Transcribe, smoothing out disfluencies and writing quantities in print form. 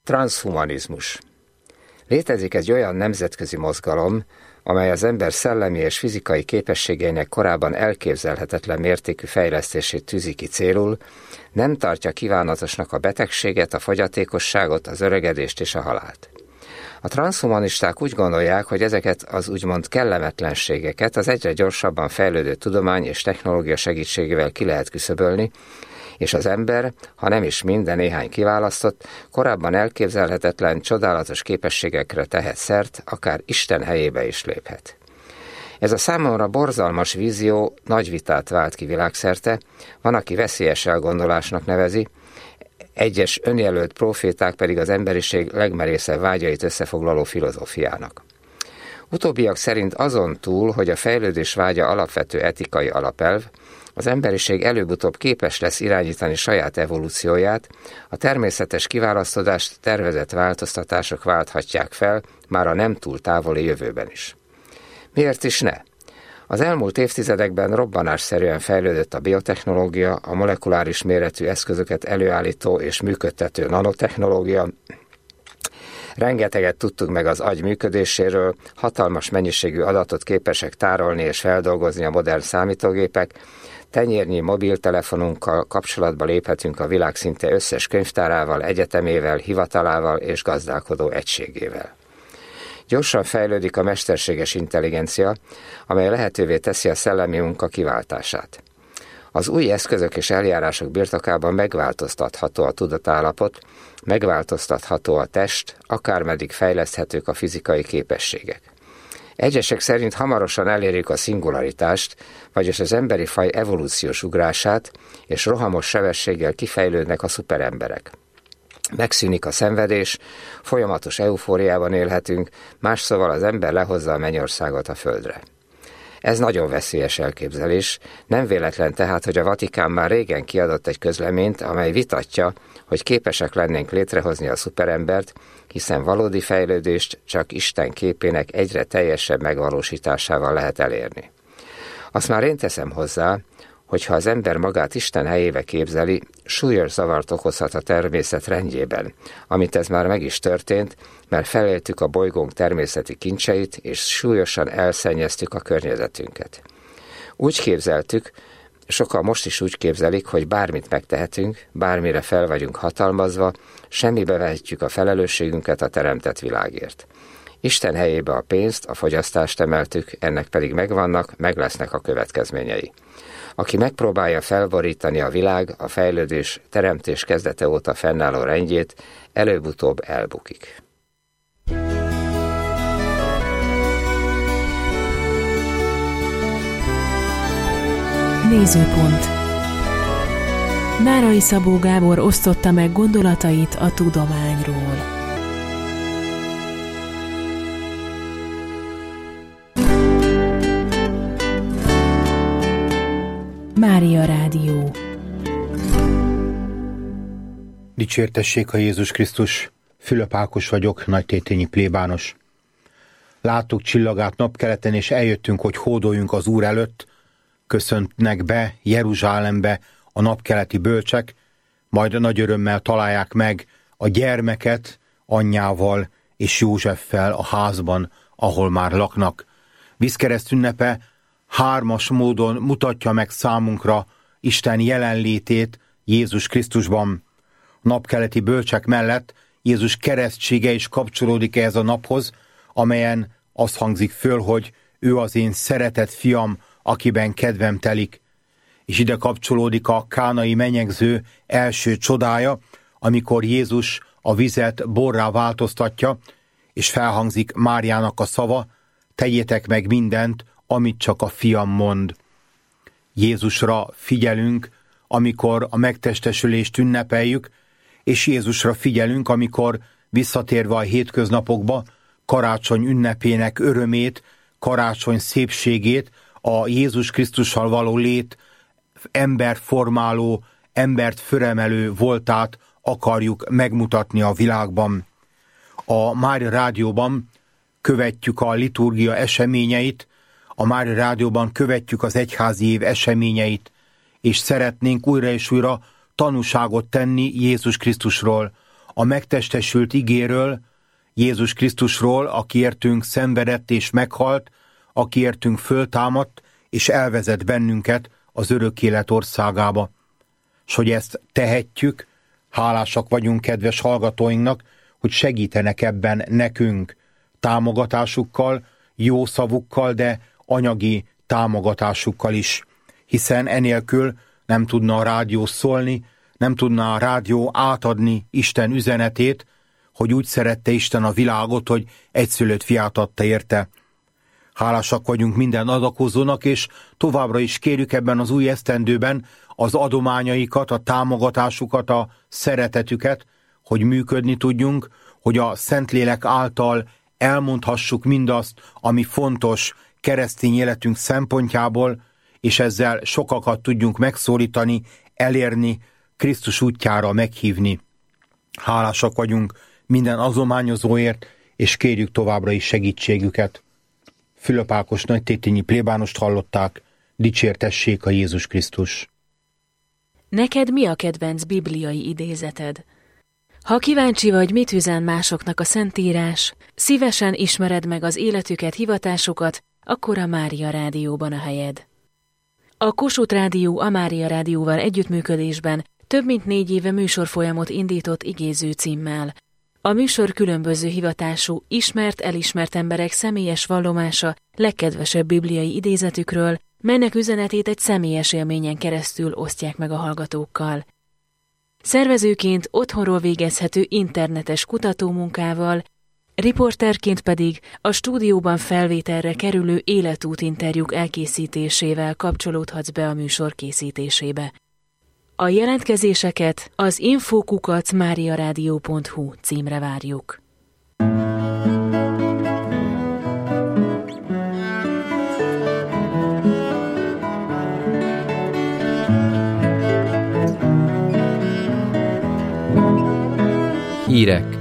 Transhumanizmus. Létezik egy olyan nemzetközi mozgalom, amely az ember szellemi és fizikai képességeinek korábban elképzelhetetlen mértékű fejlesztését tűzi ki célul, nem tartja kívánatosnak a betegséget, a fogyatékosságot, az öregedést és a halált. A transhumanisták úgy gondolják, hogy ezeket az úgymond kellemetlenségeket az egyre gyorsabban fejlődő tudomány és technológia segítségével ki lehet küszöbölni, és az ember, ha nem is minden néhány kiválasztott, korábban elképzelhetetlen, csodálatos képességekre tehet szert, akár Isten helyébe is léphet. Ez a számomra borzalmas vízió nagy vitát vált ki világszerte, van, aki veszélyes elgondolásnak nevezi, egyes önjelölt próféták pedig az emberiség legmerészebb vágyait összefoglaló filozófiának. Utóbbiak szerint azon túl, hogy a fejlődés vágya alapvető etikai alapelv, az emberiség előbb-utóbb képes lesz irányítani saját evolúcióját, a természetes kiválasztódást tervezett változtatások válthatják fel, már a nem túl távoli jövőben is. Miért is ne? Az elmúlt évtizedekben robbanásszerűen fejlődött a biotechnológia, a molekuláris méretű eszközöket előállító és működtető nanotechnológia, rengeteget tudtunk meg az agy működéséről, hatalmas mennyiségű adatot képesek tárolni és feldolgozni a modern számítógépek, tenyérnyi mobiltelefonunkkal kapcsolatba léphetünk a világ szinte összes könyvtárával, egyetemével, hivatalával és gazdálkodó egységével. Gyorsan fejlődik a mesterséges intelligencia, amely lehetővé teszi a szellemi munka kiváltását. Az új eszközök és eljárások birtokában megváltoztatható a tudatállapot, megváltoztatható a test, akármeddig fejleszthetők a fizikai képességek. Egyesek szerint hamarosan elérjük a szingularitást, vagyis az emberi faj evolúciós ugrását, és rohamos sebességgel kifejlődnek a szuperemberek. Megszűnik a szenvedés, folyamatos eufóriában élhetünk, más szóval az ember lehozza a mennyországot a földre. Ez nagyon veszélyes elképzelés, nem véletlen tehát, hogy a Vatikán már régen kiadott egy közleményt, amely vitatja, hogy képesek lennénk létrehozni a szuperembert, hiszen valódi fejlődést csak Isten képének egyre teljesebb megvalósításával lehet elérni. Azt már én teszem hozzá, hogy ha az ember magát Isten helyébe képzeli, súlyos zavart okozhat a természet rendjében, amit ez már meg is történt, mert feléltük a bolygónk természeti kincseit, és súlyosan elszennyeztük a környezetünket. Úgy képzeltük, sokan most is úgy képzelik, hogy bármit megtehetünk, bármire fel vagyunk hatalmazva, semmibe vehetjük a felelősségünket a teremtett világért. Isten helyébe a pénzt, a fogyasztást emeltük, ennek pedig megvannak, meg lesznek a következményei. Aki megpróbálja felborítani a világ, a fejlődés, teremtés kezdete óta fennálló rendjét, előbb-utóbb elbukik. Nézőpont. Nárai Szabó Gábor osztotta meg gondolatait a tudományról. Mária Rádió. Dicsértessék a Jézus Krisztus! Fülöp Ákos vagyok, nagytétényi plébános. Láttuk csillagát napkeleten, és eljöttünk, hogy hódoljunk az Úr előtt. Köszöntnek be Jeruzsálembe a napkeleti bölcsek, majd nagy örömmel találják meg a gyermeket anyjával és Józseffel a házban, ahol már laknak. Vízkereszt ünnepe hármas módon mutatja meg számunkra Isten jelenlétét Jézus Krisztusban. A napkeleti bölcsek mellett Jézus keresztsége is kapcsolódik ehhez a naphoz, amelyen az hangzik föl, hogy ő az én szeretett fiam, akiben kedvem telik. És ide kapcsolódik a kánai menyegző első csodája, amikor Jézus a vizet borrá változtatja, és felhangzik Máriának a szava: tegyétek meg mindent, amit csak a fiam mond. Jézusra figyelünk, amikor a megtestesülést ünnepeljük, és Jézusra figyelünk, amikor visszatérve a hétköznapokba, karácsony ünnepének örömét, karácsony szépségét, a Jézus Krisztussal való lét emberformáló, embert fölemelő voltát akarjuk megmutatni a világban. A Mária Rádióban követjük a liturgia eseményeit, a Mária Rádióban követjük az egyházi év eseményeit, és szeretnénk újra és újra tanúságot tenni Jézus Krisztusról. a megtestesült igéről, Jézus Krisztusról, aki értünk szenvedett és meghalt, aki értünk föltámadt, és elvezet bennünket az örök élet országába. S hogy ezt tehetjük, hálásak vagyunk kedves hallgatóinknak, hogy segítenek ebben nekünk támogatásukkal, jó szavukkal, de anyagi támogatásukkal is. Hiszen enélkül nem tudna a rádió szólni, nem tudna a rádió átadni Isten üzenetét, hogy úgy szerette Isten a világot, hogy egyszülött fiát adta érte. Hálásak vagyunk minden adakozónak, és továbbra is kérjük ebben az új esztendőben az adományaikat, a támogatásukat, a szeretetüket, hogy működni tudjunk, hogy a Szentlélek által elmondhassuk mindazt, ami fontos keresztény életünk szempontjából, és ezzel sokakat tudjunk megszólítani, elérni, Krisztus útjára meghívni. Hálásak vagyunk minden adományozóért, és kérjük továbbra is segítségüket. Fülöp Ákos nagytétényi plébánost hallották, dicsértessék a Jézus Krisztus. Neked mi a kedvenc bibliai idézeted? Ha kíváncsi vagy, mit üzen másoknak a Szentírás, szívesen ismered meg az életüket, hivatásukat, akkor a Mária Rádióban a helyed. A Kossuth Rádió a Mária Rádióval együttműködésben több mint 4 éve műsorfolyamot indított igéző címmel. A műsor különböző hivatású, ismert-elismert emberek személyes vallomása legkedvesebb bibliai idézetükről, melynek üzenetét egy személyes élményen keresztül osztják meg a hallgatókkal. Szervezőként otthonról végezhető internetes kutatómunkával, riporterként pedig a stúdióban felvételre kerülő életútinterjúk elkészítésével kapcsolódhatsz be a műsor készítésébe. A jelentkezéseket az info@mariaradio.hu címre várjuk. Hírek.